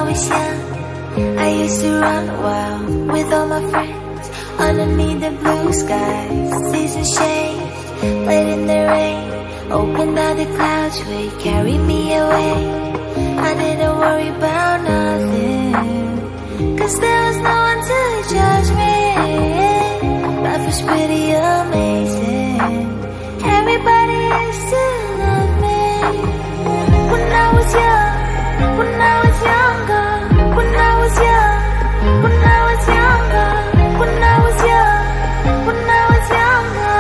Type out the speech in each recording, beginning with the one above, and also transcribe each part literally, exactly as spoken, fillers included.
was young, I used to run wild with all my friends underneath the blue skies. Seasons changed, played in the rain, opened all the clouds would carry me away. I didn't worry about nothing, cause there was no one to judge me. Life was pretty amazing, everybody used to love me. When I was young, when I was younger, when I was young, when I was younger, when I was young, when I was younger.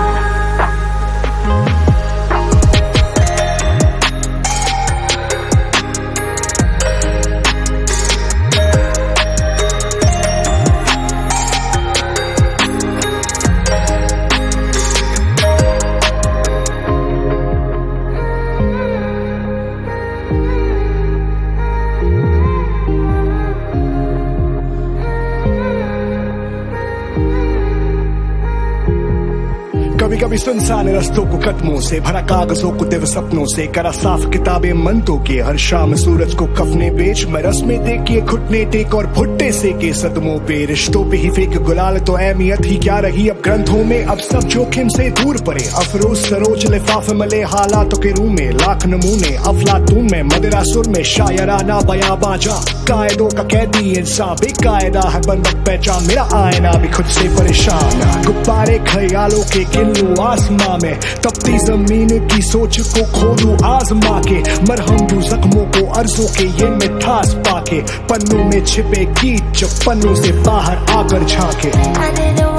कभी कभी सुनसान रस्तों को कदमों से भरा, कागजों को दिव्य सपनों से करा साफ किताबें मन तो के। हर शाम सूरज को कफने बेच मैं रस्में देखिए घुटने टेक और भुट्टे से के सदमों पे। रिश्तों पे ही फेंक गुलाल तो अहमियत ही क्या रही अब ग्रंथों में, अब सब जोखिम से दूर पड़े। अफरोज सरोज लिफाफे मले हालातों के रूम में, लाख नमूने अफलातून में, मदिरा सुर में शायराना बयाबा जा। कायदों का कैदी इंसान बेकायदा है बनत पहचान, मेरा आईना भी खुद से परेशान। गुब्बारे ख्यालों के गिन लूं आसमां में, तपती जमीन की सोच को खोदूं आजमा के। मरहम दूं जख्मों को अर्जों के ये मिठास पाके, पन्नों में छिपे गीत जब पन्नों से बाहर आकर झांके।